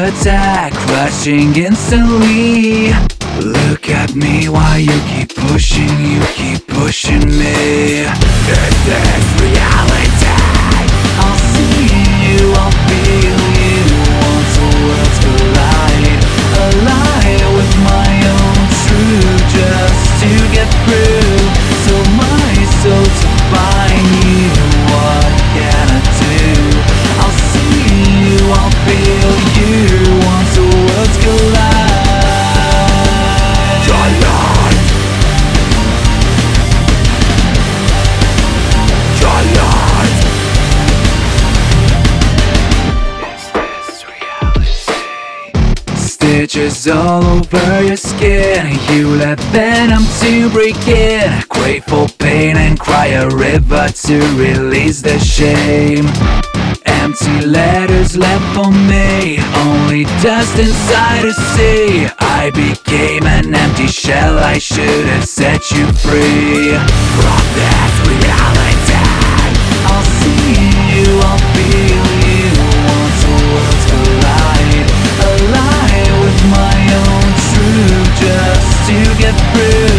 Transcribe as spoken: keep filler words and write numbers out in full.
attack, crushing instantly. Look at me while you keep pushing, you keep pushing me. Is this reality? I'll see you, I'll feel you once the worlds collide. Align with my own truth just to get through. So my soul to find you, what can I do? I'll see you, I'll feel you once the worlds collide. Stitches all over your skin, you let venom to break in. Crave for pain and cry a river to release the shame. Empty letters left for me, only dust inside to see. I became an empty shell, I should have set you free from this reality. I'll see you, I'll feel you once the worlds collide. Align with my own truth just to get through.